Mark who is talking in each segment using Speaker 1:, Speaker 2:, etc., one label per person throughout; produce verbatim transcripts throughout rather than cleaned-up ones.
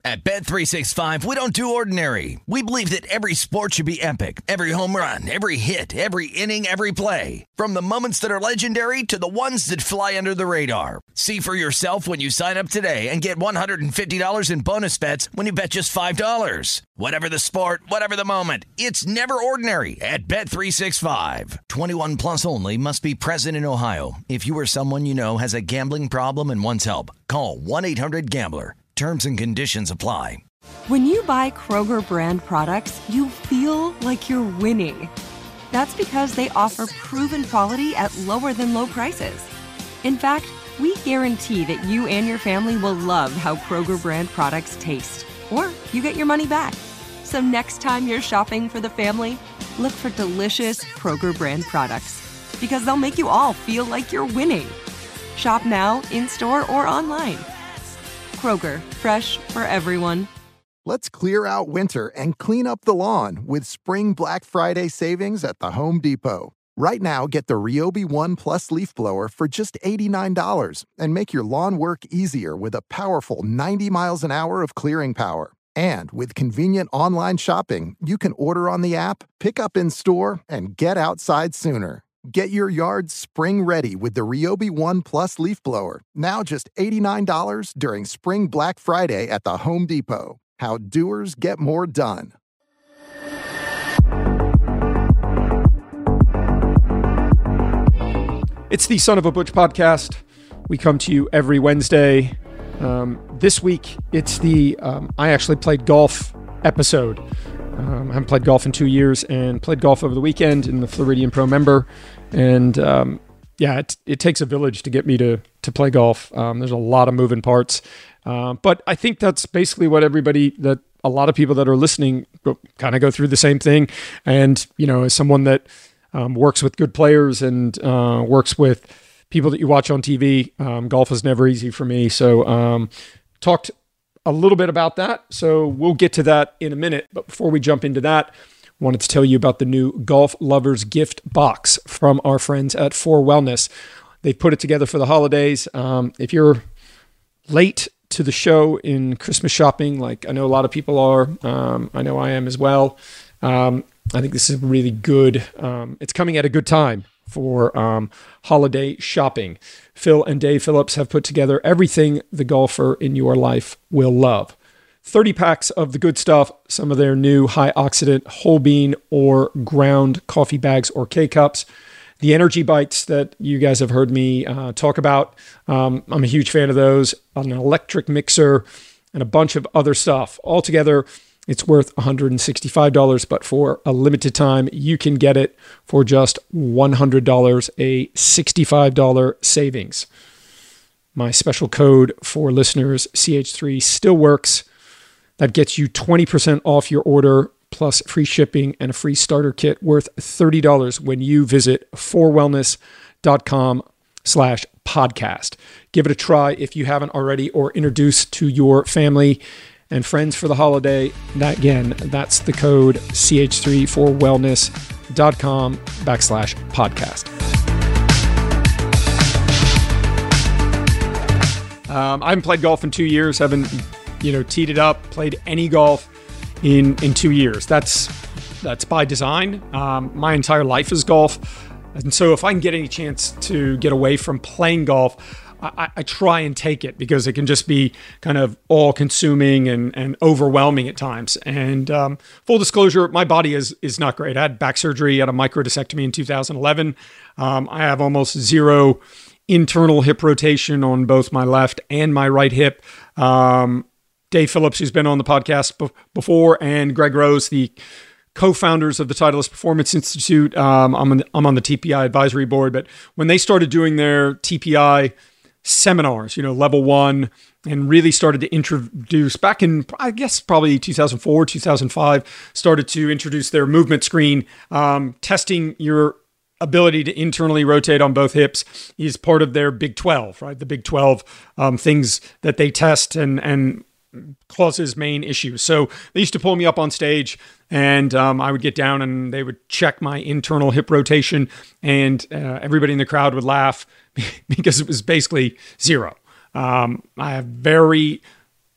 Speaker 1: At Bet three sixty-five, we don't do ordinary. We believe that every sport should be epic. Every home run, every hit, every inning, every play. From the moments that are legendary to the ones that fly under the radar. See for yourself when you sign up today and get one hundred fifty dollars in bonus bets when you bet just five dollars. Whatever the sport, whatever the moment, it's never ordinary at Bet three sixty-five. twenty-one plus only. Must be present in Ohio. If you or someone you know has a gambling problem and wants help, call one eight hundred gambler. Terms and conditions apply.
Speaker 2: When you buy Kroger brand products, you feel like you're winning. That's because they offer proven quality at lower than low prices. In fact, we guarantee that you and your family will love how Kroger brand products taste, or you get your money back. So next time you're shopping for the family, look for delicious Kroger brand products, because they'll make you all feel like you're winning. Shop now, in-store, or online. Kroger, fresh for everyone.
Speaker 3: Let's clear out winter and clean up the lawn with Spring Black Friday savings at the Home Depot. Right now, get the Ryobi One Plus leaf blower for just eighty-nine dollars and make your lawn work easier with a powerful ninety miles an hour of clearing power. And with convenient online shopping, you can order on the app, pick up in store, and get outside sooner. Get your yard spring ready with the Ryobi One Plus leaf blower. Now just eighty-nine dollars during Spring Black Friday at the Home Depot. How doers get more done.
Speaker 4: It's the Son of a Butch podcast. We come to you every Wednesday. Um, this week, it's the um, I actually played golf episode. Um, I haven't played golf in two years and played golf over the weekend in the Floridian Pro Member. And um, yeah, it, it takes a village to get me to to play golf. Um, there's a lot of moving parts. Uh, but I think that's basically what everybody, that a lot of people that are listening kind of go through the same thing. And, you know, as someone that um, works with good players and uh, works with people that you watch on T V, um, golf is never easy for me. So um, talked a little bit about that. So we'll get to that in a minute. But before we jump into that, I wanted to tell you about the new Golf Lovers Gift Box from our friends at four Wellness. They've put it together for the holidays. Um, if you're late to the show in Christmas shopping, like I know a lot of people are, um, I know I am as well, um, I think this is really good. Um, it's coming at a good time for um, holiday shopping. Phil and Dave Phillips have put together everything the golfer in your life will love. thirty packs of the good stuff, some of their new high oxidant whole bean or ground coffee bags or K-Cups. The Energy Bites that you guys have heard me uh, talk about. Um, I'm a huge fan of those. An electric mixer and a bunch of other stuff. Altogether, it's worth one hundred sixty-five dollars, but for a limited time, you can get it for just one hundred dollars, a sixty-five dollars savings. My special code for listeners, C H three, still works. That gets you twenty percent off your order, plus free shipping and a free starter kit worth thirty dollars when you visit four wellness dot com slash podcast. Give it a try if you haven't already, or introduce to your family and friends for the holiday. That, again, that's the code C H three, four wellness dot com backslash podcast. Um, I haven't played golf in two years. Haven't, you know, teed it up, played any golf in in two years. That's that's by design. Um, my entire life is golf. And so if I can get any chance to get away from playing golf, I, I try and take it, because it can just be kind of all-consuming and, and overwhelming at times. And um, full disclosure, my body is is not great. I had back surgery, had a microdiscectomy in two thousand eleven. Um, I have almost zero internal hip rotation on both my left and my right hip. Um, Dave Phillips, who's been on the podcast b- before, and Greg Rose, the co-founders of the Titleist Performance Institute. Um, I'm, on the, I'm on the T P I advisory board, but when they started doing their T P I seminars, you know, level one, and really started to introduce back in, I guess, probably two thousand four, two thousand five, started to introduce their movement screen, um, testing your ability to internally rotate on both hips is part of their Big twelve, right? The Big twelve um, things that they test and, and causes main issues. So they used to pull me up on stage, and um, I would get down and they would check my internal hip rotation, and uh, everybody in the crowd would laugh because it was basically zero. Um, I have very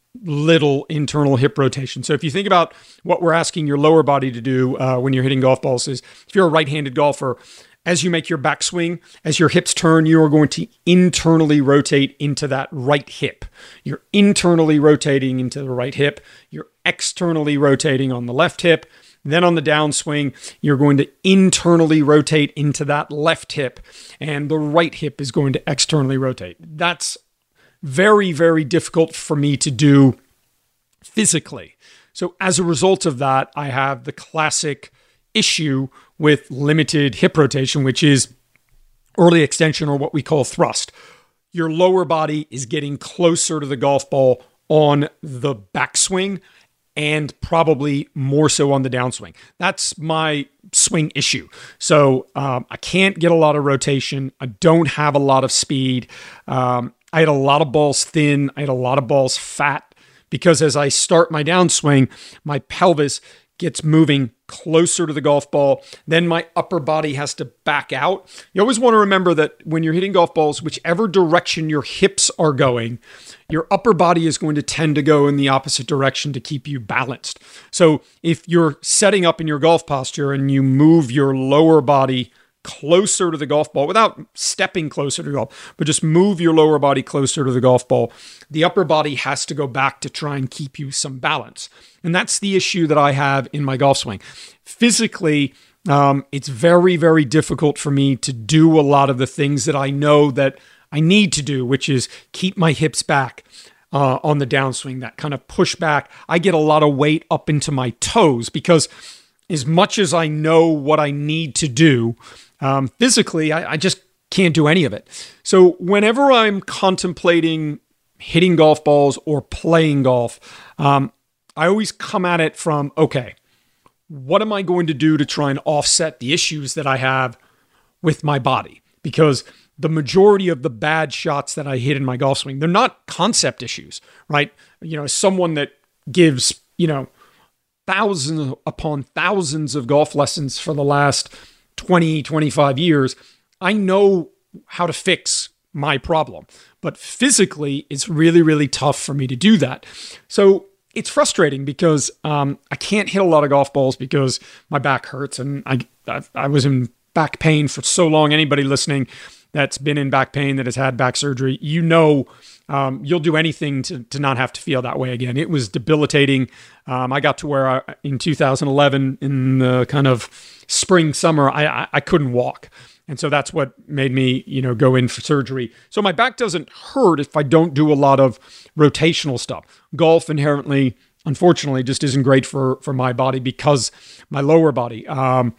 Speaker 4: little internal hip rotation. So if you think about what we're asking your lower body to do uh, when you're hitting golf balls is, if you're a right-handed golfer, as you make your backswing, as your hips turn, you are going to internally rotate into that right hip. You're internally rotating into the right hip. You're externally rotating on the left hip. Then on the downswing, you're going to internally rotate into that left hip, and the right hip is going to externally rotate. That's very, very difficult for me to do physically. So as a result of that, I have the classic issue with limited hip rotation, which is early extension, or what we call thrust. Your lower body is getting closer to the golf ball on the backswing, and probably more so on the downswing. That's my swing issue. So um, I can't get a lot of rotation. I don't have a lot of speed. Um, I had a lot of balls thin. I had a lot of balls fat, because as I start my downswing, my pelvis gets moving closer to the golf ball. Then my upper body has to back out. You always want to remember that when you're hitting golf balls, whichever direction your hips are going, your upper body is going to tend to go in the opposite direction to keep you balanced. So if you're setting up in your golf posture and you move your lower body closer to the golf ball without stepping closer to the golf, but just move your lower body closer to the golf ball, the upper body has to go back to try and keep you some balance. And that's the issue that I have in my golf swing. Physically, um, it's very, very difficult for me to do a lot of the things that I know that I need to do, which is keep my hips back uh, on the downswing, that kind of push back. I get a lot of weight up into my toes, because as much as I know what I need to do, um, physically, I, I just can't do any of it. So whenever I'm contemplating hitting golf balls or playing golf, um, I always come at it from, okay, what am I going to do to try and offset the issues that I have with my body? Because the majority of the bad shots that I hit in my golf swing, they're not concept issues, right? You know, as someone that gives, you know, thousands upon thousands of golf lessons for the last twenty, twenty-five years, I know how to fix my problem. But physically, it's really, really tough for me to do that. So it's frustrating because um, I can't hit a lot of golf balls because my back hurts, and I, I I was in back pain for so long. Anybody listening that's been in back pain, that has had back surgery, you know, um, you'll do anything to to not have to feel that way again. It was debilitating. Um, I got to where I, in two thousand eleven, in the kind of spring, summer, I, I, I couldn't walk. And so that's what made me, you know, go in for surgery. So my back doesn't hurt if I don't do a lot of rotational stuff. Golf inherently, unfortunately, just isn't great for, for my body because my lower body. Um,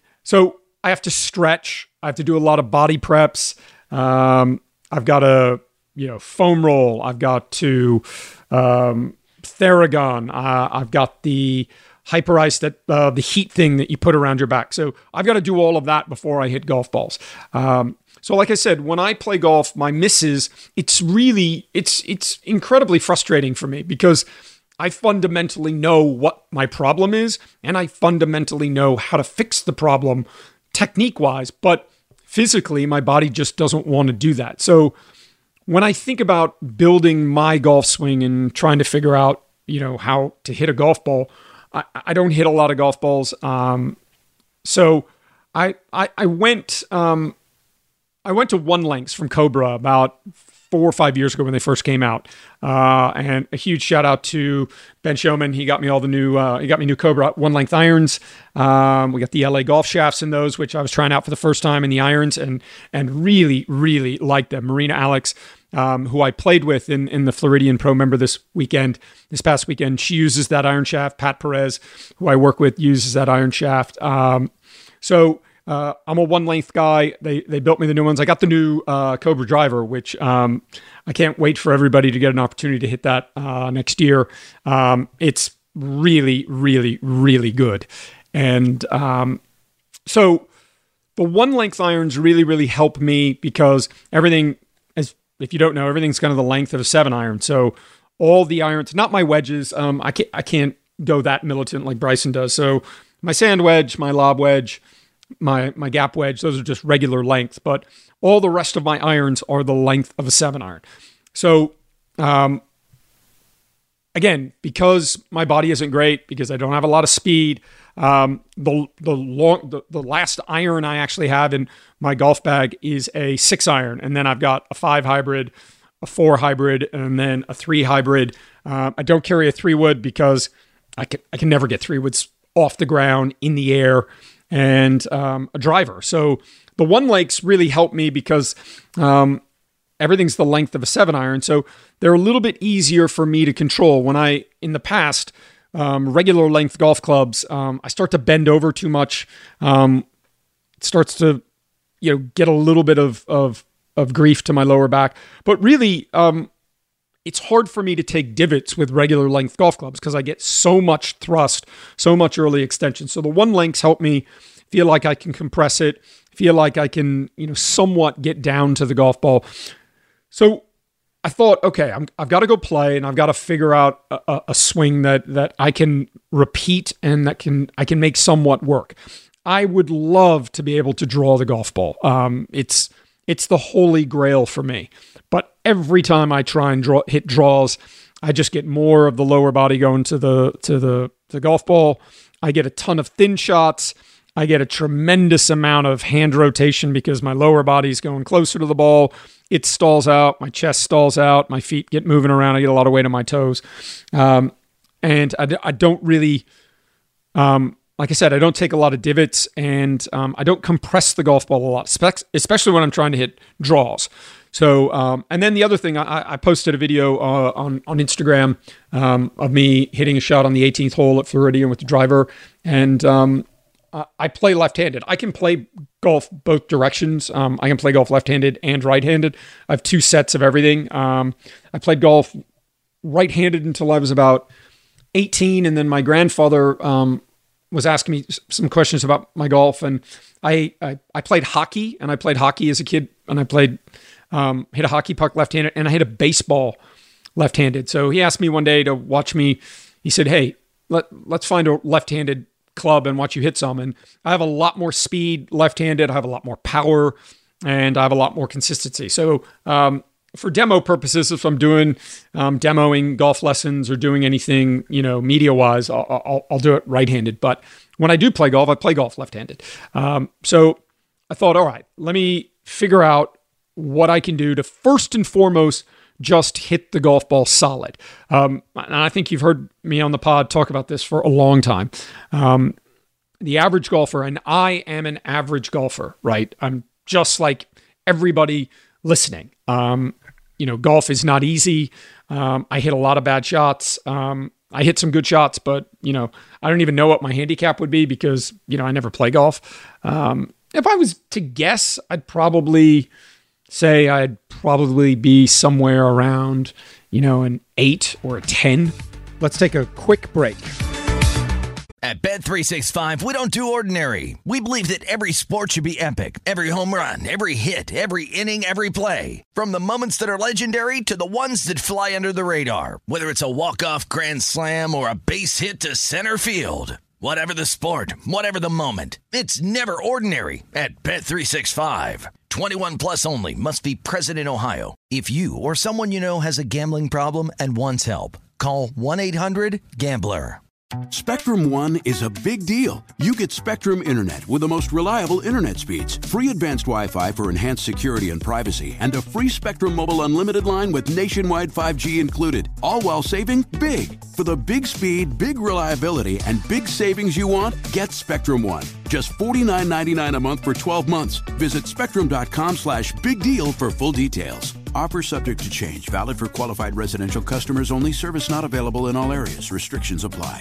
Speaker 4: so I have to stretch. I have to do a lot of body preps. Um, I've got to, you know, foam roll. I've got to um, Theragun. Uh, I've got the Hyperice, that uh, the heat thing that you put around your back. So I've got to do all of that before I hit golf balls. Um, so like I said, when I play golf, my misses, it's really, it's it's incredibly frustrating for me because I fundamentally know what my problem is, and I fundamentally know how to fix the problem technique-wise, but physically, my body just doesn't want to do that. So when I think about building my golf swing and trying to figure out, you know, how to hit a golf ball, I, I don't hit a lot of golf balls. Um, so I, I, I went, um, I went to One Lengths from Cobra about four or five years ago when they first came out. Uh, and a huge shout out to Ben Showman. He got me all the new, uh, he got me new Cobra One Length irons. Um, we got the L A golf shafts in those, which I was trying out for the first time in the irons, and, and really, really liked them. Marina Alex, um, who I played with in, in the Floridian Pro Member this weekend, this past weekend, she uses that iron shaft. Pat Perez, who I work with, uses that iron shaft. Um, so, Uh, I'm a one length guy. They they built me the new ones. I got the new uh, Cobra driver, which um, I can't wait for everybody to get an opportunity to hit that uh, next year. Um, it's really, really, really good. And um, so the one length irons really, really help me because everything, as if you don't know, everything's kind of the length of a seven iron. So all the irons, not my wedges. Um, I can't I can't go that militant like Bryson does. So my sand wedge, my lob wedge, my my gap wedge, those are just regular length, but all the rest of my irons are the length of a seven iron. So um, again, because my body isn't great, because I don't have a lot of speed, um, the the long the, the last iron I actually have in my golf bag is a six iron, and then I've got a five hybrid, a four hybrid, and then a three hybrid. Uh, I don't carry a three wood because I can I can never get three woods off the ground, in the air, and um, a driver. So the one legs really help me because um, everything's the length of a seven iron. So they're a little bit easier for me to control. When I, in the past, um, regular length golf clubs, um, I start to bend over too much. Um, it starts to, you know, get a little bit of, of, of grief to my lower back. But really, um, it's hard for me to take divots with regular length golf clubs because I get so much thrust, so much early extension. So the one lengths help me feel like I can compress it, feel like I can, you know, somewhat get down to the golf ball. So I thought, okay, I'm, I've got to go play, and I've got to figure out a, a, a swing that that I can repeat and that can I can make somewhat work. I would love to be able to draw the golf ball. Um, it's it's the holy grail for me. But every time I try and draw, hit draws, I just get more of the lower body going to the to the the golf ball. I get a ton of thin shots. I get a tremendous amount of hand rotation because my lower body's going closer to the ball. It stalls out. My chest stalls out. My feet get moving around. I get a lot of weight on my toes. Um, and I, I don't really, um, like I said, I don't take a lot of divots, and um, I don't compress the golf ball a lot, especially when I'm trying to hit draws. So, um, and then the other thing, I, I posted a video uh, on, on Instagram um, of me hitting a shot on the eighteenth hole at Floridian with the driver. And um, I play left-handed. I can play golf both directions. Um, I can play golf left-handed and right-handed. I have two sets of everything. Um, I played golf right-handed until I was about eighteen, and then my grandfather um, was asking me some questions about my golf, and I, I I played hockey, and I played hockey as a kid, and I played um, hit a hockey puck left-handed, and I hit a baseball left-handed. So he asked me one day to watch me. He said, "Hey, let let's find a left-handed club and watch you hit some." And I have a lot more speed left-handed. I have a lot more power, and I have a lot more consistency. So um, for demo purposes, if I'm doing um, demoing golf lessons or doing anything, you know, media-wise, I'll, I'll, I'll do it right-handed. But when I do play golf, I play golf left-handed. Um, so I thought, all right, let me figure out what I can do to first and foremost just hit the golf ball solid. Um, and I think you've heard me on the pod talk about this for a long time. Um, the average golfer, and I am an average golfer, right? I'm just like everybody listening. Um, you know, golf is not easy. Um, I hit a lot of bad shots. Um, I hit some good shots, but, you know, I don't even know what my handicap would be because, you know, I never play golf. Um, if I was to guess, I'd probably say I'd probably be somewhere around, you know, an eight or a ten. Let's take a quick break.
Speaker 1: At Bet three sixty-five, we don't do ordinary. We believe that every sport should be epic. Every home run, every hit, every inning, every play. From the moments that are legendary to the ones that fly under the radar. Whether it's a walk-off grand slam or a base hit to center field. Whatever the sport, whatever the moment, it's never ordinary at Bet three sixty-five. twenty-one plus only. Must be present in Ohio. If you or someone you know has a gambling problem and wants help, call one eight hundred gambler.
Speaker 5: Spectrum One is a big deal. You get Spectrum Internet with the most reliable internet speeds, free advanced Wi-Fi for enhanced security and privacy, and a free Spectrum Mobile Unlimited line with nationwide five G included, all while saving big. For the big speed, big reliability, and big savings you want, get Spectrum One. Just forty-nine ninety-nine a month for twelve months. Visit spectrum.com slash big deal for full details. Offer subject to change. Valid for qualified residential customers only. Service not available in all areas. Restrictions apply.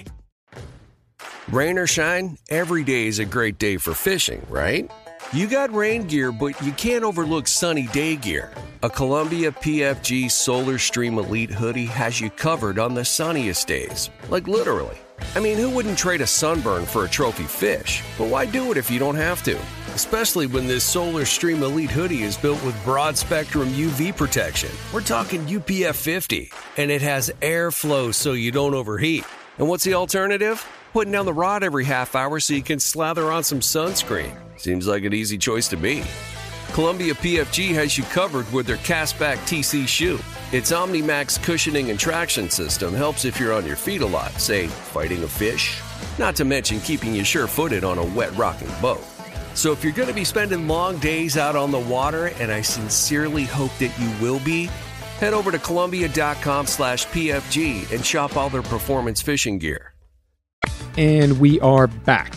Speaker 6: Rain or shine, every day is a great day for fishing, right? You got rain gear, but you can't overlook sunny day gear. A Columbia P F G Solar Stream Elite hoodie has you covered on the sunniest days. Like literally. I mean, who wouldn't trade a sunburn for a trophy fish? But why do it if you don't have to? Especially when this Solar Stream Elite hoodie is built with broad spectrum U V protection. We're talking U P F fifty, and it has airflow so you don't overheat. And what's the alternative? Putting down the rod every half hour so you can slather on some sunscreen. Seems like an easy choice to me. Columbia P F G has you covered with their Castback T C shoe. Its OmniMax cushioning and traction system helps if you're on your feet a lot, say, fighting a fish. Not to mention keeping you sure-footed on a wet, rocking boat. So if you're going to be spending long days out on the water, and I sincerely hope that you will be, head over to Columbia.com slash PFG and shop all their performance fishing gear.
Speaker 4: And we are back.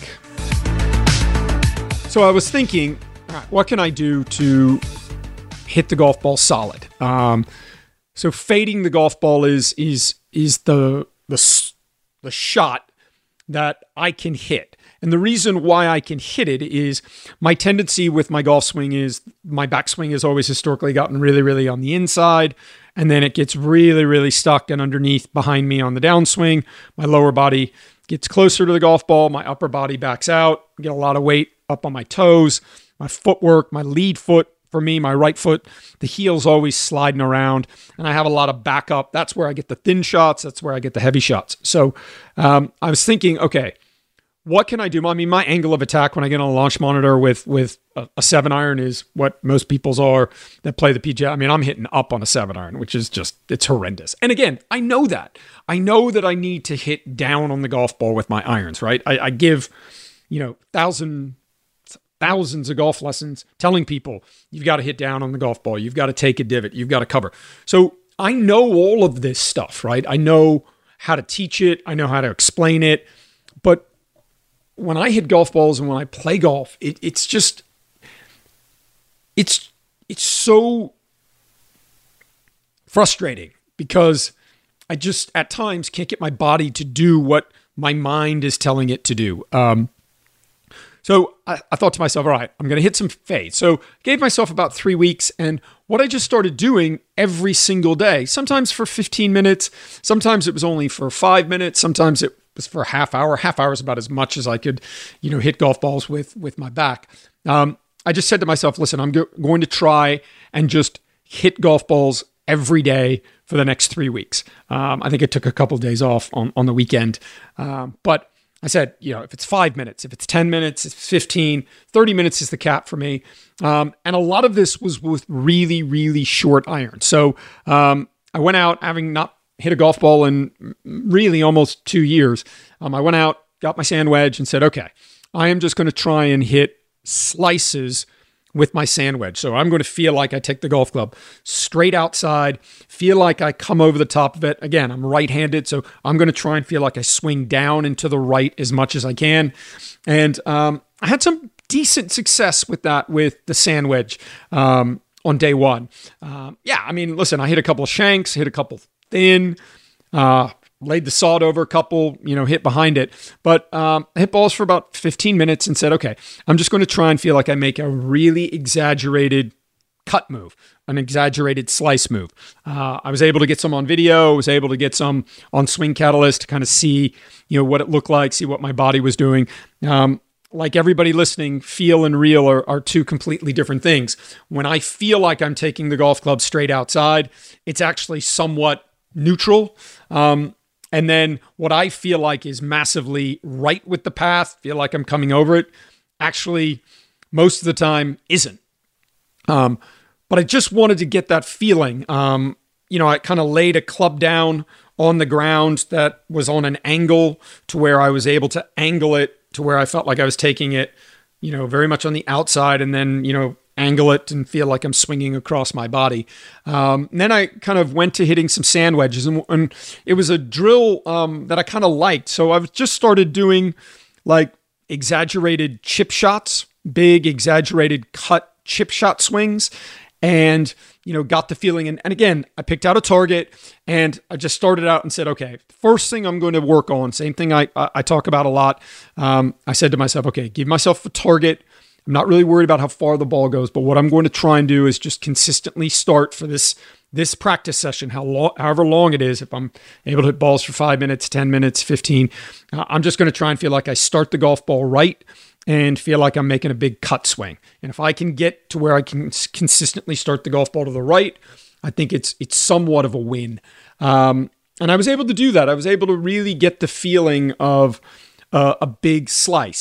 Speaker 4: So I was thinking, what can I do to hit the golf ball solid? Um, so fading the golf ball is is is the the the shot that I can hit. And the reason why I can hit it is my tendency with my golf swing is my backswing has always historically gotten really, really on the inside. And then it gets really, really stuck and underneath behind me on the downswing. My lower body gets closer to the golf ball. My upper body backs out. I get a lot of weight up on my toes. My footwork, my lead foot, for me, my right foot, the heel's always sliding around, and I have a lot of backup. That's where I get the thin shots. That's where I get the heavy shots. So um, I was thinking, okay, what can I do? I mean, my angle of attack when I get on a launch monitor with with a, a seven iron is what most people's are that play the P G A. I mean, I'm hitting up on a seven iron, which is just, it's horrendous. And again, I know that. I know that I need to hit down on the golf ball with my irons, right? I, I give, you know, thousand... thousands of golf lessons telling people you've got to hit down on the golf ball. You've got to take a divot. You've got to cover. So I know all of this stuff, right? I know how to teach it. I know how to explain it. But when I hit golf balls and when I play golf, it, it's just, it's, it's so frustrating because I just at times can't get my body to do what my mind is telling it to do. Um, So I, I thought to myself, all right, I'm going to hit some fade. So gave myself about three weeks. And what I just started doing every single day, sometimes for fifteen minutes, sometimes it was only for five minutes, sometimes it was for a half hour. Half hour is about as much as I could, you know, hit golf balls with, with my back. Um, I just said to myself, listen, I'm go- going to try and just hit golf balls every day for the next three weeks. Um, I think I took a couple of days off on, on the weekend. Um, but I said, you know, if it's five minutes, if it's ten minutes, if it's fifteen, thirty minutes is the cap for me. Um, and a lot of this was with really, really short irons. So um, I went out having not hit a golf ball in really almost two years. Um, I went out, got my sand wedge and said, okay, I am just going to try and hit slices with my sand wedge. So I'm going to feel like I take the golf club straight outside, feel like I come over the top of it. Again, I'm right-handed, so I'm going to try and feel like I swing down and to the right as much as I can. And um, I had some decent success with that with the sand wedge um, on day one. Um, yeah, I mean, listen, I hit a couple of shanks, hit a couple thin, uh, laid the sod over a couple, you know, hit behind it. But um, I hit balls for about fifteen minutes and said, okay, I'm just going to try and feel like I make a really exaggerated cut move, an exaggerated slice move. Uh, I was able to get some on video. I was able to get some on Swing Catalyst to kind of see, you know, what it looked like, see what my body was doing. Um, like everybody listening, feel and real are, are two completely different things. When I feel like I'm taking the golf club straight outside, it's actually somewhat neutral. Um, And then what I feel like is massively right with the path, feel like I'm coming over it, actually most of the time isn't. Um, but I just wanted to get that feeling. Um, you know, I kind of laid a club down on the ground that was on an angle to where I was able to angle it to where I felt like I was taking it, you know, very much on the outside and then, you know, angle it and feel like I'm swinging across my body. Um, and then I kind of went to hitting some sand wedges and, and it was a drill um, that I kind of liked. So I've just started doing like exaggerated chip shots, big exaggerated cut chip shot swings and, you know, got the feeling. And, and again, I picked out a target and I just started out and said, okay, first thing I'm going to work on, same thing I, I, I talk about a lot. Um, I said to myself, okay, give myself a target. I'm not really worried about how far the ball goes, but what I'm going to try and do is just consistently start for this this practice session, how long, however long it is. If I'm able to hit balls for five minutes, ten minutes, fifteen, uh, I'm just going to try and feel like I start the golf ball right and feel like I'm making a big cut swing. And if I can get to where I can consistently start the golf ball to the right, I think it's it's somewhat of a win. Um, and I was able to do that. I was able to really get the feeling of uh, a big slice.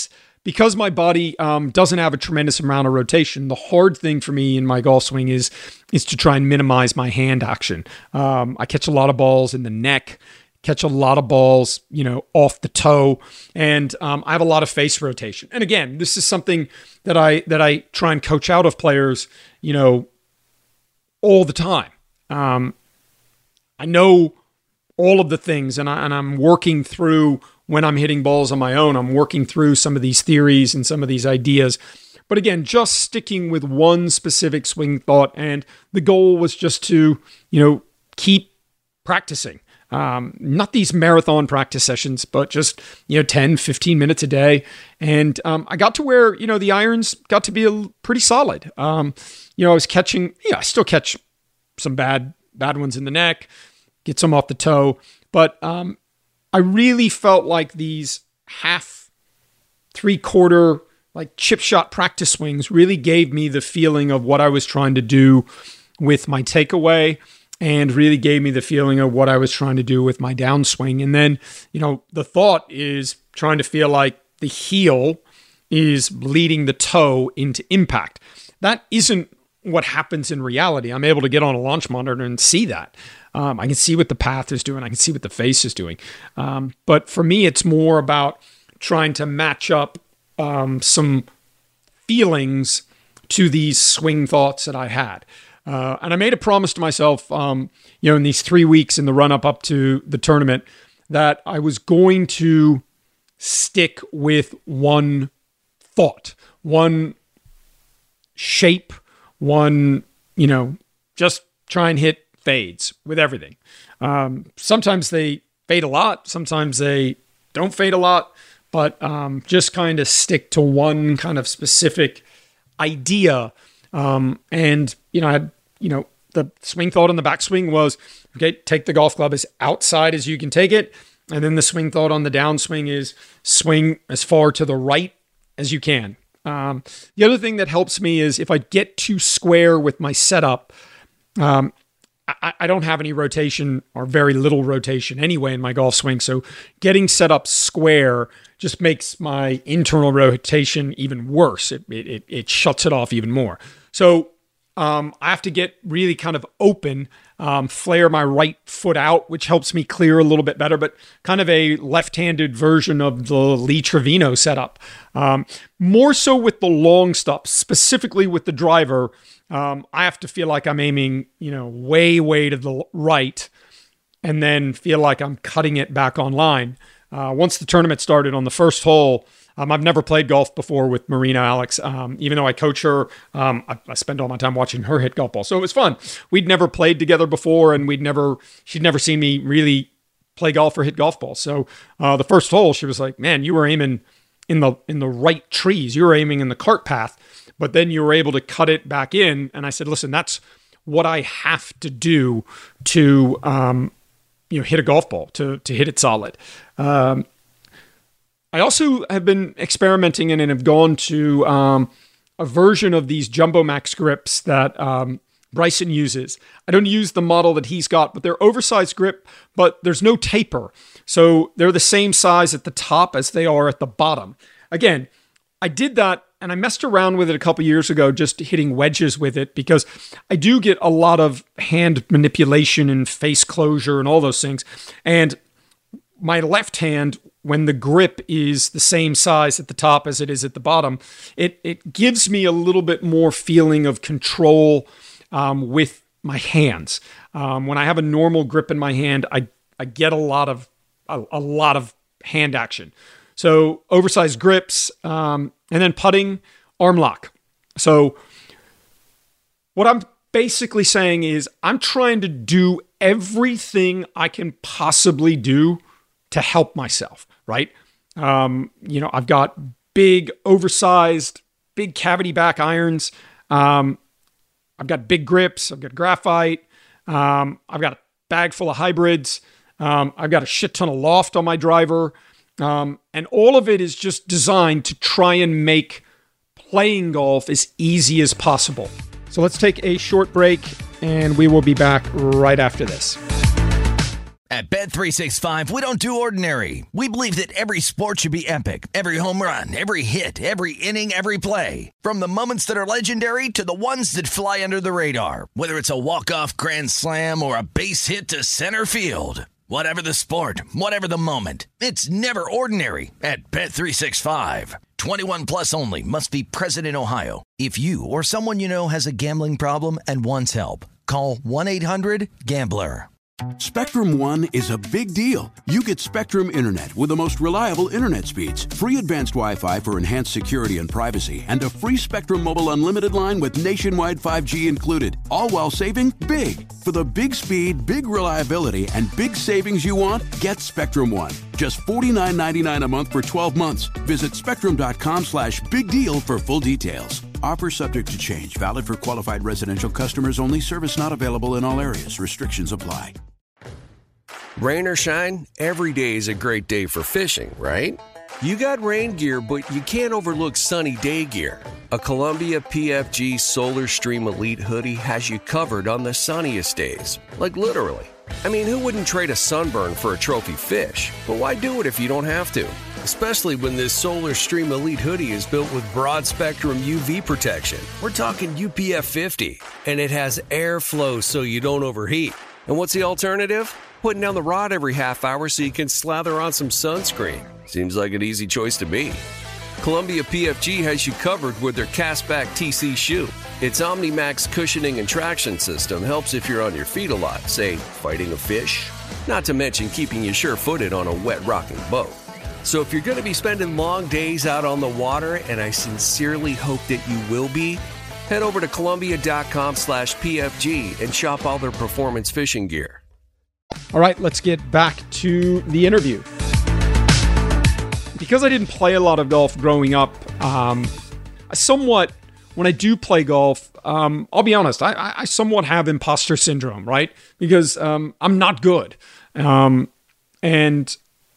Speaker 4: because my body um, doesn't have a tremendous amount of rotation, the hard thing for me in my golf swing is is to try and minimize my hand action. Um, I catch a lot of balls in the neck, catch a lot of balls, you know, off the toe, and um, I have a lot of face rotation. And again, this is something that I that I try and coach out of players, you know, all the time. Um, I know all of the things, and, I, and I'm working through when I'm hitting balls on my own. I'm working through some of these theories and some of these ideas. But again, just sticking with one specific swing thought, and the goal was just to, you know, keep practicing. Um, not these marathon practice sessions, but just, you know, ten, fifteen minutes a day. And um, I got to where, you know, the irons got to be a, pretty solid. Um, you know, I was catching, yeah, I still catch some bad, bad ones in the neck, get some off the toe. But um, I really felt like these half, three quarter, like chip shot practice swings really gave me the feeling of what I was trying to do with my takeaway, and really gave me the feeling of what I was trying to do with my downswing. And then, you know, the thought is trying to feel like the heel is leading the toe into impact. That isn't what happens in reality. I'm able to get on a launch monitor and see that. Um, I can see what the path is doing. I can see what the face is doing. Um, but for me, it's more about trying to match up um, some feelings to these swing thoughts that I had. Uh, and I made a promise to myself, um, you know, in these three weeks in the run up up to the tournament, that I was going to stick with one thought, one shape, one, you know, just try and hit fades with everything. Um, sometimes they fade a lot. Sometimes they don't fade a lot, but um, just kind of stick to one kind of specific idea. Um, and, you know, I had, you know, the swing thought on the backswing was, okay, take the golf club as outside as you can take it. And then the swing thought on the downswing is swing as far to the right as you can. Um, the other thing that helps me is if I get too square with my setup, um, I, I don't have any rotation or very little rotation anyway in my golf swing. So getting set up square just makes my internal rotation even worse. It, it, it shuts it off even more. So Um, I have to get really kind of open, um, flare my right foot out, which helps me clear a little bit better, but kind of a left-handed version of the Lee Trevino setup. Um, more so with the long stuff, specifically with the driver, um, I have to feel like I'm aiming, you know, way, way to the right, and then feel like I'm cutting it back online. Uh, once the tournament started on the first hole, Um, I've never played golf before with Marina Alex. Um, even though I coach her, um, I, I spend all my time watching her hit golf balls. So it was fun. We'd never played together before, and we'd never, she'd never seen me really play golf or hit golf balls. So uh, the first hole, she was like, man, you were aiming in the, in the right trees. You were aiming in the cart path, but then you were able to cut it back in. And I said, listen, that's what I have to do to, um, you know, hit a golf ball, to, to hit it solid. Um, I also have been experimenting and have gone to um, a version of these Jumbo Max grips that um, Bryson uses. I don't use the model that he's got, but they're oversized grip, but there's no taper. So they're the same size at the top as they are at the bottom. Again, I did that and I messed around with it a couple years ago, just hitting wedges with it, because I do get a lot of hand manipulation and face closure and all those things. And my left hand, when the grip is the same size at the top as it is at the bottom, it it gives me a little bit more feeling of control um, with my hands. Um, when I have a normal grip in my hand, I I get a lot of a, a lot of hand action. So oversized grips, um, and then putting, arm lock. So what I'm basically saying is I'm trying to do everything I can possibly do to help myself, right? Um, you know, I've got big, oversized, big cavity back irons. Um, I've got big grips. I've got graphite. Um, I've got a bag full of hybrids. Um, I've got a shit ton of loft on my driver. Um, and all of it is just designed to try and make playing golf as easy as possible. So let's take a short break, and we will be back right after this.
Speaker 1: At Bet three sixty-five, we don't do ordinary. We believe that every sport should be epic. Every home run, every hit, every inning, every play. From the moments that are legendary to the ones that fly under the radar. Whether it's a walk-off grand slam or a base hit to center field. Whatever the sport, whatever the moment. It's never ordinary at Bet three sixty-five. twenty-one plus only. Must be present in Ohio. If you or someone you know has a gambling problem and wants help, call one eight hundred gambler.
Speaker 5: Spectrum One is a big deal. You get Spectrum Internet with the most reliable internet speeds, free advanced Wi-Fi for enhanced security and privacy, and a free Spectrum Mobile Unlimited line with nationwide five G included, all while saving big. For the big speed, big reliability, and big savings you want, get Spectrum One. Just forty-nine ninety-nine a month for twelve months. Visit spectrum.com slash big deal for full details. Offer subject to change. Valid for qualified residential customers only. Service not available in all areas. Restrictions apply.
Speaker 6: Rain or shine, every day is a great day for fishing, right? You got rain gear, but you can't overlook sunny day gear. A Columbia P F G Solar Stream Elite hoodie has you covered on the sunniest days. Like literally. I mean, who wouldn't trade a sunburn for a trophy fish? But why do it if you don't have to? Especially when this Solar Stream Elite hoodie is built with broad spectrum U V protection. We're talking U P F fifty, and it has airflow so you don't overheat. And what's the alternative? Putting down the rod every half hour so you can slather on some sunscreen. Seems like an easy choice to me. Columbia P F G has you covered with their Castback T C shoe. Its OmniMax cushioning and traction system helps if you're on your feet a lot, say, fighting a fish. Not to mention keeping you sure-footed on a wet rocking boat. So if you're going to be spending long days out on the water, and I sincerely hope that you will be, head over to Columbia.com slash PFG and shop all their performance fishing gear.
Speaker 4: All right, let's get back to the interview. Because I didn't play a lot of golf growing up, um, I somewhat, when I do play golf, um, I'll be honest, I, I somewhat have imposter syndrome, right? Because um, I'm not good. Um, and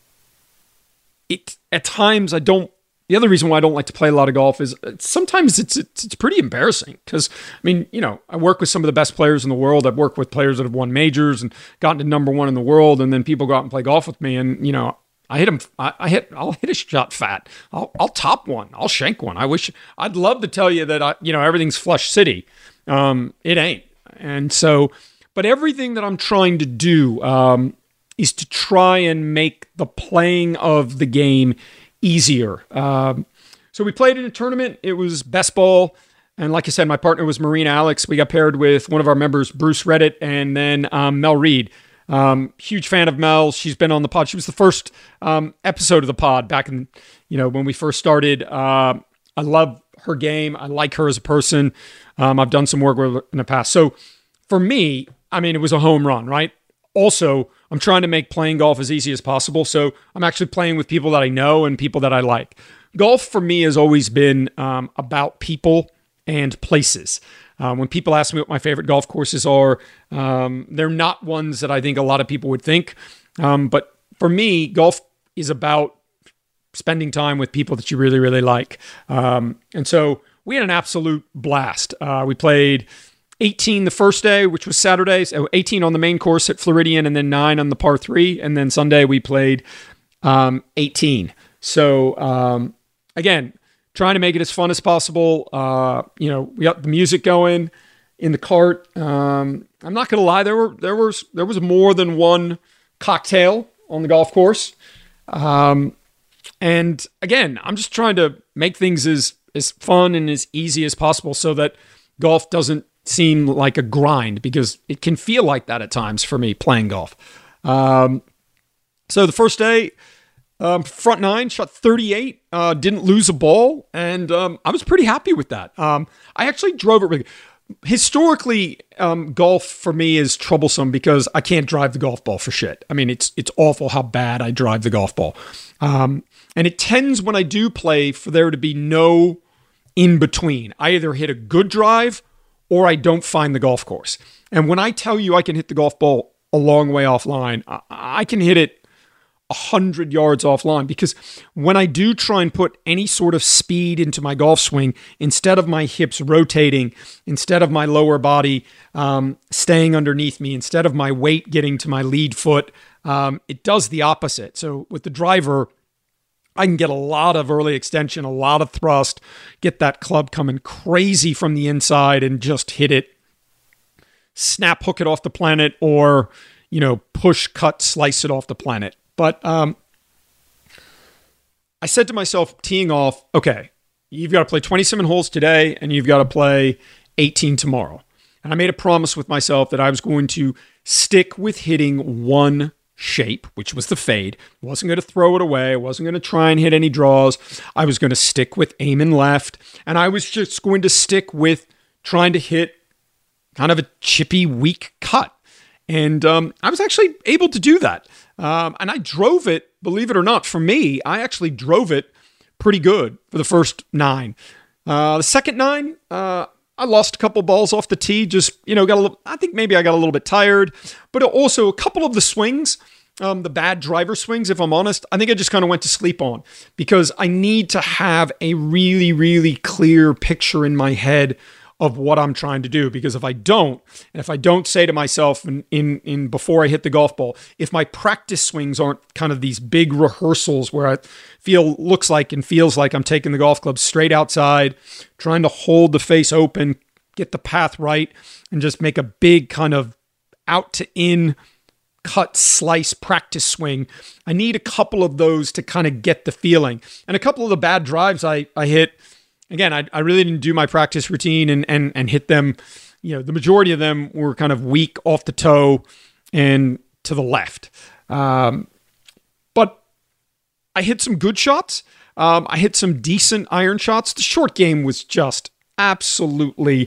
Speaker 4: it at times I don't, the other reason why I don't like to play a lot of golf is sometimes it's it's, it's pretty embarrassing because, I mean, you know, I work with some of the best players in the world. I've worked with players that have won majors and gotten to number one in the world, and then people go out and play golf with me, and, you know, I hit them, I, I hit, I'll hit a shot fat. I'll, I'll top one. I'll shank one. I wish, I'd love to tell you that, I, you know, everything's flush city. Um, it ain't. And so, but everything that I'm trying to do um, is to try and make the playing of the game easier. Um, so we played in a tournament. It was best ball. And like I said, my partner was Marina Alex. We got paired with one of our members, Bruce Reddit, and then um, Mel Reed. Um, huge fan of Mel. She's been on the pod. She was the first um, episode of the pod back in, you know, when we first started. Uh, I love her game. I like her as a person. Um, I've done some work with her in the past. So for me, I mean, it was a home run, right? Also, I'm trying to make playing golf as easy as possible. So I'm actually playing with people that I know and people that I like. Golf for me has always been um, about people and places. Um, when people ask me what my favorite golf courses are, um, they're not ones that I think a lot of people would think. Um, but for me, golf is about spending time with people that you really, really like. Um, and so we had an absolute blast. Uh, we played eighteen the first day, which was Saturday, so eighteen on the main course at Floridian, and then nine on the par three. And then Sunday we played um, eighteen. So um, again, trying to make it as fun as possible. Uh, you know, we got the music going in the cart. Um, I'm not gonna lie, there were there was there was more than one cocktail on the golf course. Um, and again, I'm just trying to make things as as fun and as easy as possible so that golf doesn't seem like a grind, because it can feel like that at times for me playing golf. Um, so the first day, um, front nine, shot thirty-eight, uh, didn't lose a ball, and um, I was pretty happy with that. Um, I actually drove it really. Historically, um, golf for me is troublesome because I can't drive the golf ball for shit. I mean, it's it's awful how bad I drive the golf ball. Um, and it tends, when I do play, for there to be no in between. I either hit a good drive or I don't find the golf course. And when I tell you I can hit the golf ball a long way offline, I, I can hit it one hundred yards offline, because when I do try and put any sort of speed into my golf swing, instead of my hips rotating, instead of my lower body um, staying underneath me, instead of my weight getting to my lead foot, um, it does the opposite. So with the driver, I can get a lot of early extension, a lot of thrust, get that club coming crazy from the inside and just hit it, snap hook it off the planet, or, you know, push, cut, slice it off the planet. But um, I said to myself, teeing off, okay, you've got to play twenty-seven holes today and you've got to play eighteen tomorrow. And I made a promise with myself that I was going to stick with hitting one shape, which was the fade. I wasn't going to throw it away. I wasn't going to try and hit any draws. I was going to stick with aiming left. And I was just going to stick with trying to hit kind of a chippy, weak cut. And um, I was actually able to do that. Um, and I drove it, believe it or not, for me, I actually drove it pretty good for the first nine. Uh, the second nine, uh, I lost a couple balls off the tee. Just, you know, got a little, I think maybe I got a little bit tired, but also a couple of the swings, um, the bad driver swings, if I'm honest, I think I just kind of went to sleep on because I need to have a really, really clear picture in my head of what I'm trying to do. Because if I don't, and if I don't say to myself in, in, in before I hit the golf ball, if my practice swings aren't kind of these big rehearsals where I feel, looks like and feels like I'm taking the golf club straight outside, trying to hold the face open, get the path right, and just make a big kind of out to in cut, slice, practice swing. I need a couple of those to kind of get the feeling. And a couple of the bad drives I, I hit, again, I, I really didn't do my practice routine and, and, and hit them. You know, the majority of them were kind of weak off the toe and to the left. Um, but I hit some good shots. Um, I hit some decent iron shots. The short game was just absolutely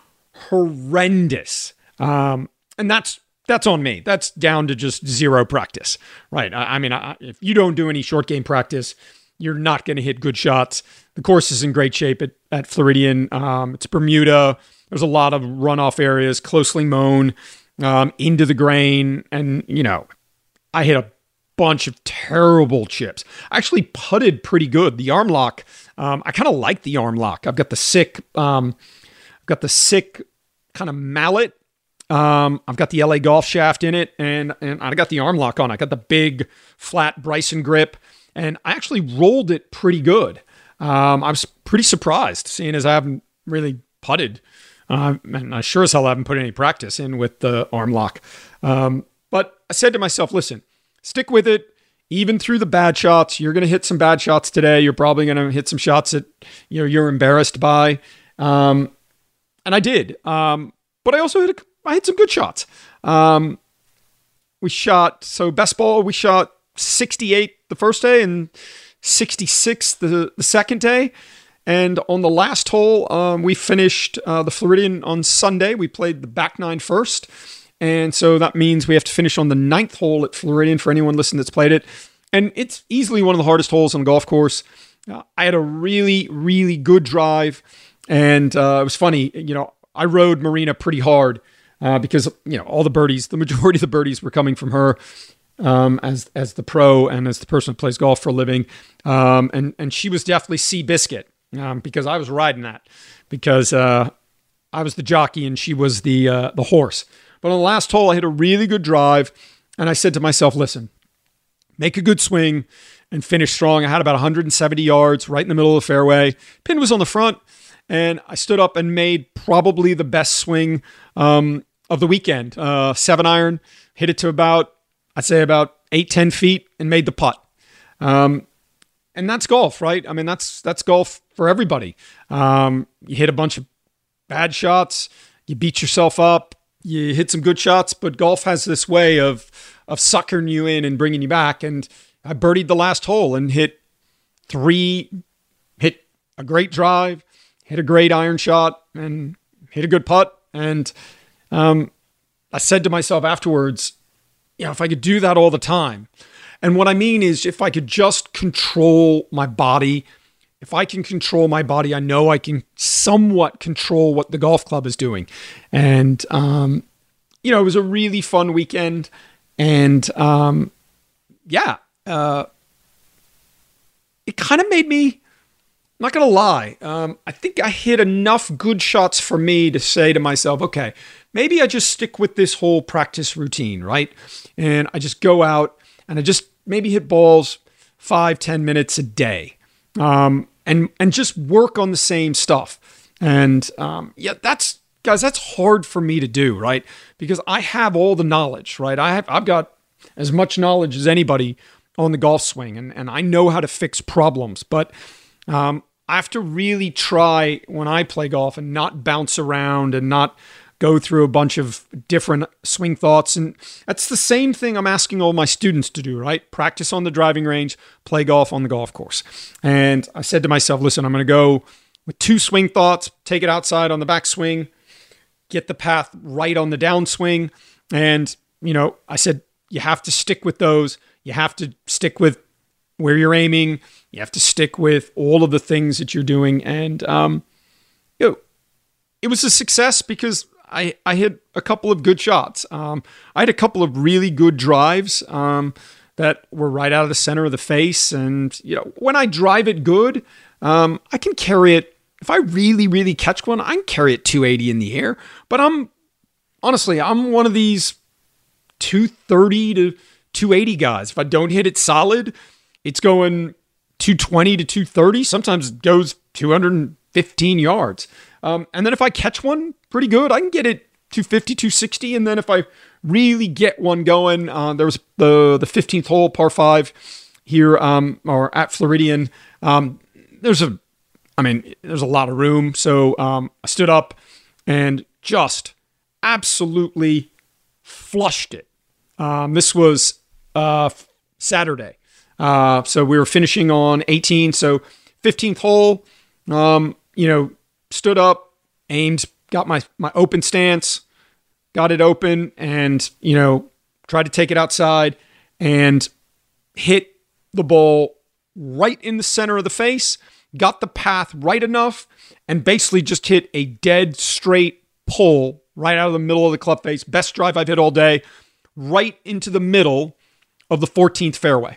Speaker 4: horrendous. Um, and that's that's on me. That's down to just zero practice, right? I, I mean, I, if you don't do any short game practice, you're not going to hit good shots. The course is in great shape at, at Floridian. Um, it's Bermuda. There's a lot of runoff areas, closely mown, um, into the grain. And, you know, I hit a bunch of terrible chips. I actually putted pretty good. The arm lock, um, I kind of like the arm lock. I've got the sick, um, I've got the sick kind of mallet. Um, I've got the L A Golf shaft in it, and, and I got the arm lock on. I got the big flat Bryson grip, and I actually rolled it pretty good. Um, I was pretty surprised, seeing as I haven't really putted, uh, and I sure as hell haven't put any practice in with the arm lock. Um, but I said to myself, listen, stick with it. Even through the bad shots, you're going to hit some bad shots today. You're probably going to hit some shots that, you know, you're embarrassed by. Um, and I did. Um, but I also hit a, I hit some good shots. Um, we shot, so best ball, we shot sixty-eight the first day and sixty-six the, the second day. And on the last hole, um, we finished uh, the Floridian on Sunday. We played the back nine first. And so that means we have to finish on the ninth hole at Floridian for anyone listening that's played it. And it's easily one of the hardest holes on the golf course. Uh, I had a really, really good drive. And uh, it was funny, you know, I rode Marina pretty hard uh, because, you know, all the birdies, the majority of the birdies were coming from her. Um, as as the pro and as the person who plays golf for a living. Um, and, and she was definitely Seabiscuit um, because I was riding that because uh, I was the jockey and she was the uh, the horse. But on the last hole, I hit a really good drive and I said to myself, listen, make a good swing and finish strong. I had about one hundred seventy yards right in the middle of the fairway. Pin was on the front and I stood up and made probably the best swing um, of the weekend. Uh, seven iron, hit it to about I'd say about eight, ten feet and made the putt. Um, and that's golf, right? I mean, that's that's golf for everybody. Um, you hit a bunch of bad shots, you beat yourself up, you hit some good shots, but golf has this way of of suckering you in and bringing you back. And I birdied the last hole and hit three, hit a great drive, hit a great iron shot, and hit a good putt. And um, I said to myself afterwards, you know, if I could do that all the time. And what I mean is if I could just control my body, if I can control my body, I know I can somewhat control what the golf club is doing. And, um, you know, it was a really fun weekend. And, um, yeah, uh, it kind of made me not going to lie. Um, I think I hit enough good shots for me to say to myself, okay, maybe I just stick with this whole practice routine, right? And I just go out and I just maybe hit balls five, ten minutes a day, um, and and just work on the same stuff. And um, yeah, that's guys, that's hard for me to do, right? Because I have all the knowledge, right? I have I've got as much knowledge as anybody on the golf swing, and and I know how to fix problems, but um, I have to really try when I play golf and not bounce around and not go through a bunch of different swing thoughts. And that's the same thing I'm asking all my students to do, right? Practice on the driving range, play golf on the golf course. And I said to myself, listen, I'm going to go with two swing thoughts, take it outside on the backswing, get the path right on the downswing. And, you know, I said, you have to stick with those. You have to stick with where you're aiming. You have to stick with all of the things that you're doing. And, um, you know, it was a success because I, I hit a couple of good shots. Um, I had a couple of really good drives um, that were right out of the center of the face. And, you know, when I drive it good, um, I can carry it. If I really, really catch one, I can carry it two eighty in the air. But I'm, honestly, I'm one of these two thirty to two eighty guys. If I don't hit it solid, it's going two twenty to two thirty. Sometimes it goes two hundred fifteen yards. Um, and then if I catch one pretty good, I can get it two fifty, two sixty. And then if I really get one going, uh, there was the the fifteenth hole, par five here, um, or at Floridian. Um, there's a, I mean, there's a lot of room. So um, I stood up and just absolutely flushed it. Um, this was uh, Saturday. Uh, so we were finishing on eighteen. So fifteenth hole, um, you know, stood up, aimed, got my, my open stance, got it open, and, you know, tried to take it outside and hit the ball right in the center of the face, got the path right enough, and basically just hit a dead straight pull right out of the middle of the club face. Best drive I've hit all day, right into the middle of the fourteenth fairway.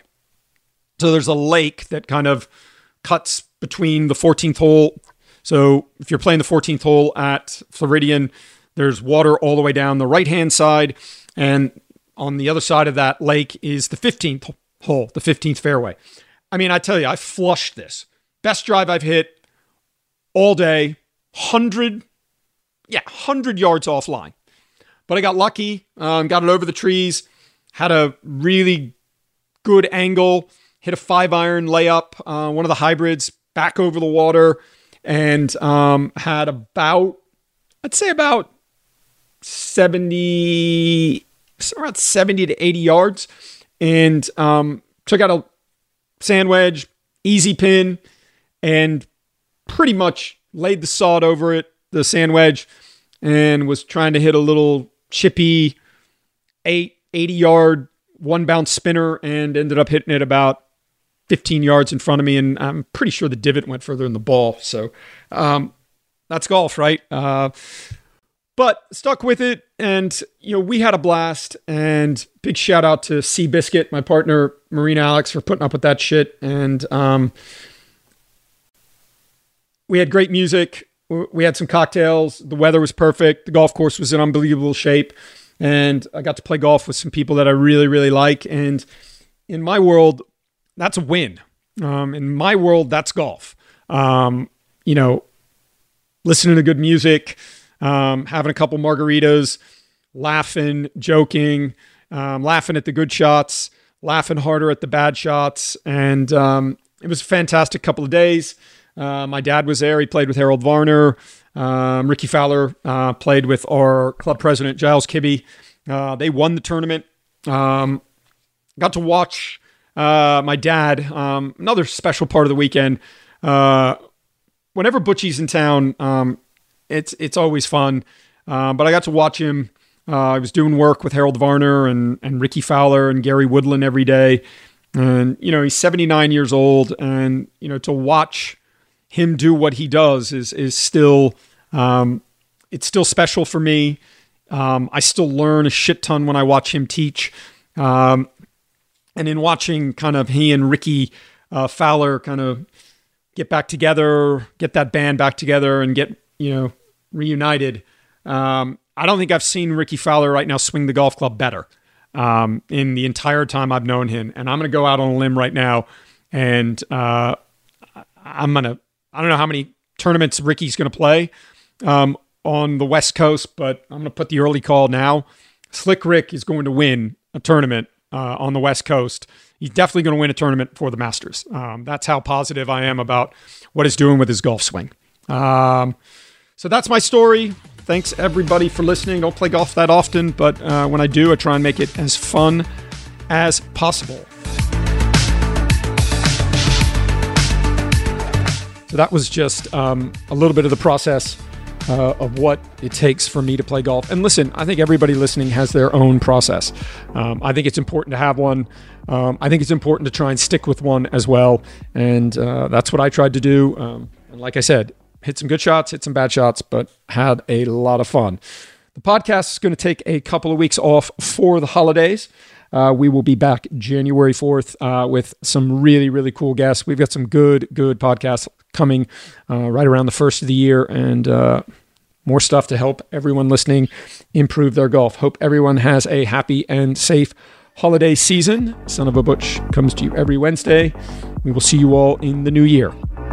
Speaker 4: So there's a lake that kind of cuts between the fourteenth hole. So if you're playing the fourteenth hole at Floridian, there's water all the way down the right-hand side. And on the other side of that lake is the fifteenth hole, the fifteenth fairway. I mean, I tell you, I flushed this. Best drive I've hit all day, one hundred, yeah, one hundred yards offline. But I got lucky, um, got it over the trees, had a really good angle, hit a five iron layup, uh, one of the hybrids back over the water, and um, had about, I'd say about seventy, around seventy to eighty yards, and um, took out a sand wedge, easy pin, and pretty much laid the sod over it, the sand wedge, and was trying to hit a little chippy eight, eighty yard, one bounce spinner, and ended up hitting it about fifteen yards in front of me. And I'm pretty sure the divot went further than the ball. So um, that's golf, right? Uh, but stuck with it. And, you know, we had a blast, and big shout out to Seabiscuit, my partner, Marina Alex, for putting up with that shit. And um, we had great music. We had some cocktails. The weather was perfect. The golf course was in unbelievable shape. And I got to play golf with some people that I really, really like. And in my world, that's a win. Um, in my world, that's golf. Um, you know, listening to good music, um, having a couple margaritas, laughing, joking, um, laughing at the good shots, laughing harder at the bad shots. And um, it was a fantastic couple of days. Uh, my dad was there. He played with Harold Varner. Um, Ricky Fowler uh, played with our club president, Giles Kibbe. Uh, they won the tournament. Um, got to watch uh, my dad. Um, another special part of the weekend. Uh, whenever Butchie's in town, um, it's it's always fun. Uh, but I got to watch him. Uh, I was doing work with Harold Varner and, and Ricky Fowler and Gary Woodland every day. And, you know, he's seventy-nine years old. And, you know, to watch him do what he does is is still, um, it's still special for me. Um, I still learn a shit ton when I watch him teach. Um, and in watching kind of he and Ricky uh, Fowler kind of get back together, get that band back together and get, you know, reunited. Um, I don't think I've seen Rickie Fowler right now swing the golf club better um, in the entire time I've known him. And I'm going to go out on a limb right now. And uh, I'm going to, I don't know how many tournaments Rickie's going to play um, on the West Coast, but I'm going to put the early call now. Slick Rick is going to win a tournament uh, on the West Coast. He's definitely going to win a tournament for the Masters. Um, that's how positive I am about what he's doing with his golf swing. Um, so that's my story. Thanks, everybody, for listening. Don't play golf that often, but uh, when I do, I try and make it as fun as possible. So that was just um, a little bit of the process uh, of what it takes for me to play golf. And listen, I think everybody listening has their own process. Um, I think it's important to have one. Um, I think it's important to try and stick with one as well. And uh, that's what I tried to do. Um, and like I said, hit some good shots, hit some bad shots, but had a lot of fun. The podcast is going to take a couple of weeks off for the holidays. Uh, we will be back January fourth uh, with some really, really cool guests. We've got some good, good podcasts coming uh, right around the first of the year, and uh, more stuff to help everyone listening improve their golf. Hope everyone has a happy and safe holiday season. Son of a Butch comes to you every Wednesday. We will see you all in the new year.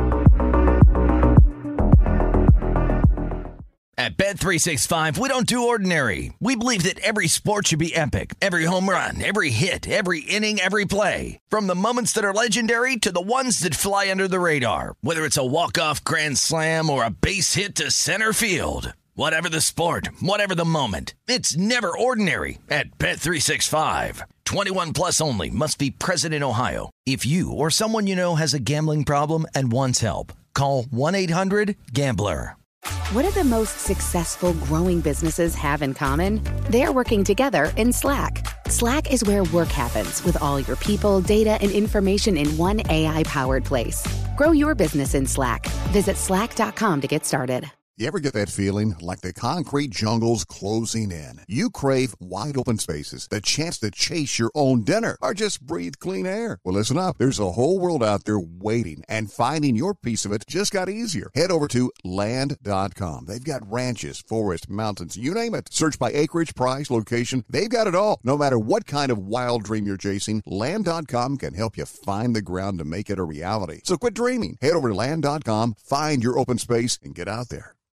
Speaker 1: At Bet three sixty-five, we don't do ordinary. We believe that every sport should be epic. Every home run, every hit, every inning, every play. From the moments that are legendary to the ones that fly under the radar. Whether it's a walk-off grand slam or a base hit to center field. Whatever the sport, whatever the moment. It's never ordinary at Bet three sixty-five. twenty-one plus only. Must be present in Ohio. If you or someone you know has a gambling problem and wants help, call one eight hundred gambler.
Speaker 7: What do the most successful growing businesses have in common? They're working together in Slack. Slack is where work happens with all your people, data, and information in one A I-powered place. Grow your business in Slack. Visit slack dot com to get started.
Speaker 8: You ever get that feeling like the concrete jungle's closing in? You crave wide open spaces, the chance to chase your own dinner, or just breathe clean air. Well, listen up. There's a whole world out there waiting, and finding your piece of it just got easier. Head over to land dot com. They've got ranches, forests, mountains, you name it. Search by acreage, price, location. They've got it all. No matter what kind of wild dream you're chasing, land dot com can help you find the ground to make it a reality. So quit dreaming. Head over to land dot com, find your open space, and get out there.